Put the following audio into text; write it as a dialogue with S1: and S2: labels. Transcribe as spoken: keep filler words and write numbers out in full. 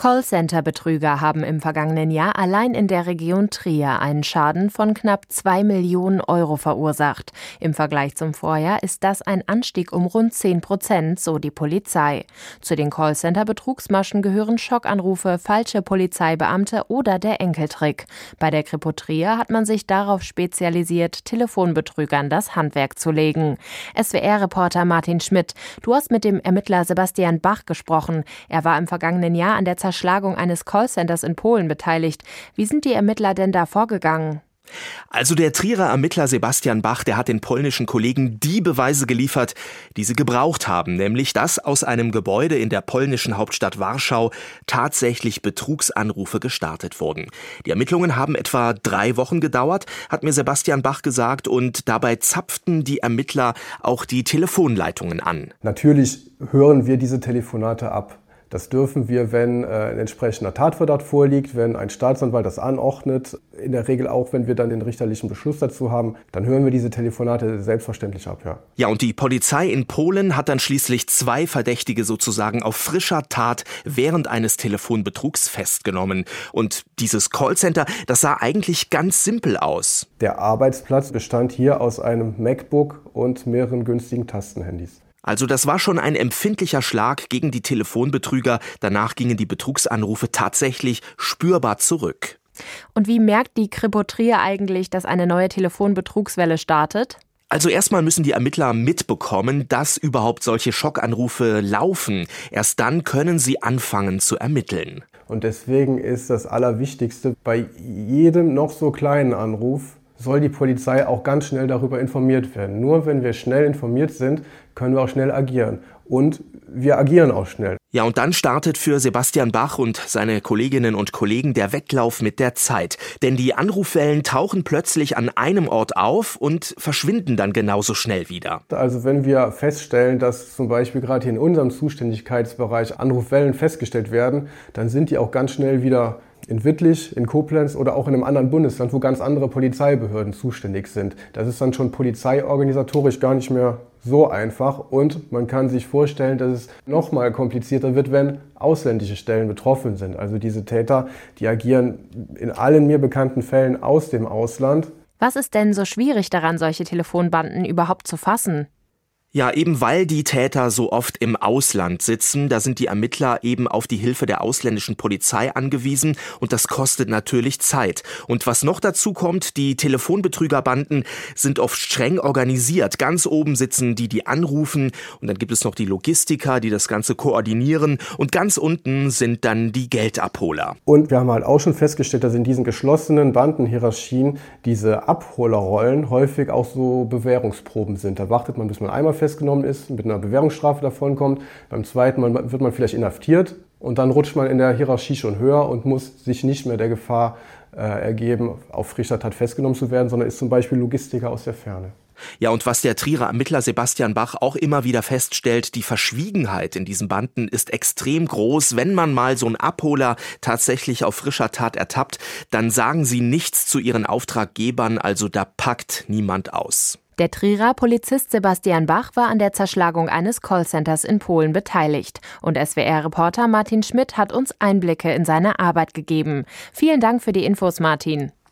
S1: Callcenter-Betrüger haben im vergangenen Jahr allein in der Region Trier einen Schaden von knapp zwei Millionen Euro verursacht. Im Vergleich zum Vorjahr ist das ein Anstieg um rund zehn Prozent, so die Polizei. Zu den Callcenter-Betrugsmaschen gehören Schockanrufe, falsche Polizeibeamte oder der Enkeltrick. Bei der Kripo Trier hat man sich darauf spezialisiert, Telefonbetrügern das Handwerk zu legen. S W R-Reporter Martin Schmidt, du hast mit dem Ermittler Sebastian Bach gesprochen. Er war im vergangenen Jahr an der Zerschlagung eines Callcenters in Polen beteiligt. Wie sind die Ermittler denn da vorgegangen?
S2: Also der Trierer Ermittler Sebastian Bach, der hat den polnischen Kollegen die Beweise geliefert, die sie gebraucht haben, nämlich dass aus einem Gebäude in der polnischen Hauptstadt Warschau tatsächlich Betrugsanrufe gestartet wurden. Die Ermittlungen haben etwa drei Wochen gedauert, hat mir Sebastian Bach gesagt, und dabei zapften die Ermittler auch die Telefonleitungen an.
S3: Natürlich hören wir diese Telefonate ab. Das dürfen wir, wenn äh, ein entsprechender Tatverdacht vorliegt, wenn ein Staatsanwalt das anordnet. In der Regel auch, wenn wir dann den richterlichen Beschluss dazu haben, dann hören wir diese Telefonate selbstverständlich ab, ja.
S2: Ja, und die Polizei in Polen hat dann schließlich zwei Verdächtige sozusagen auf frischer Tat während eines Telefonbetrugs festgenommen. Und dieses Callcenter, das sah eigentlich ganz simpel aus.
S3: Der Arbeitsplatz bestand hier aus einem MacBook und mehreren günstigen Tastenhandys.
S2: Also das war schon ein empfindlicher Schlag gegen die Telefonbetrüger. Danach gingen die Betrugsanrufe tatsächlich spürbar zurück.
S1: Und wie merkt die Kripo Trier eigentlich, dass eine neue Telefonbetrugswelle startet?
S2: Also erstmal müssen die Ermittler mitbekommen, dass überhaupt solche Schockanrufe laufen. Erst dann können sie anfangen zu ermitteln.
S3: Und deswegen ist das Allerwichtigste, bei jedem noch so kleinen Anruf soll die Polizei auch ganz schnell darüber informiert werden. Nur wenn wir schnell informiert sind, können wir auch schnell agieren. Und wir agieren auch schnell.
S2: Ja, und dann startet für Sebastian Bach und seine Kolleginnen und Kollegen der Wettlauf mit der Zeit. Denn die Anrufwellen tauchen plötzlich an einem Ort auf und verschwinden dann genauso schnell wieder.
S3: Also wenn wir feststellen, dass zum Beispiel gerade hier in unserem Zuständigkeitsbereich Anrufwellen festgestellt werden, dann sind die auch ganz schnell wieder in Wittlich, in Koblenz oder auch in einem anderen Bundesland, wo ganz andere Polizeibehörden zuständig sind. Das ist dann schon polizeiorganisatorisch gar nicht mehr so einfach, und man kann sich vorstellen, dass es noch mal komplizierter wird, wenn ausländische Stellen betroffen sind. Also diese Täter, die agieren in allen mir bekannten Fällen aus dem Ausland.
S1: Was ist denn so schwierig daran, solche Telefonbanden überhaupt zu fassen?
S2: Ja, eben weil die Täter so oft im Ausland sitzen, da sind die Ermittler eben auf die Hilfe der ausländischen Polizei angewiesen, und das kostet natürlich Zeit. Und was noch dazu kommt, die Telefonbetrügerbanden sind oft streng organisiert. Ganz oben sitzen die, die anrufen, und dann gibt es noch die Logistiker, die das Ganze koordinieren, und ganz unten sind dann die Geldabholer.
S3: Und wir haben halt auch schon festgestellt, dass in diesen geschlossenen Bandenhierarchien diese Abholerrollen häufig auch so Bewährungsproben sind. Da wartet man, bis man einmal festgenommen ist, mit einer Bewährungsstrafe davonkommt. Beim zweiten Mal wird man vielleicht inhaftiert, und dann rutscht man in der Hierarchie schon höher und muss sich nicht mehr der Gefahr äh, ergeben, auf frischer Tat festgenommen zu werden, sondern ist zum Beispiel Logistiker aus der Ferne.
S2: Ja, und was der Trierer Ermittler Sebastian Bach auch immer wieder feststellt, die Verschwiegenheit in diesen Banden ist extrem groß. Wenn man mal so einen Abholer tatsächlich auf frischer Tat ertappt, dann sagen sie nichts zu ihren Auftraggebern, also da packt niemand aus.
S1: Der Trierer Polizist Sebastian Bach war an der Zerschlagung eines Callcenters in Polen beteiligt. Und S W R-Reporter Martin Schmidt hat uns Einblicke in seine Arbeit gegeben. Vielen Dank für die Infos, Martin.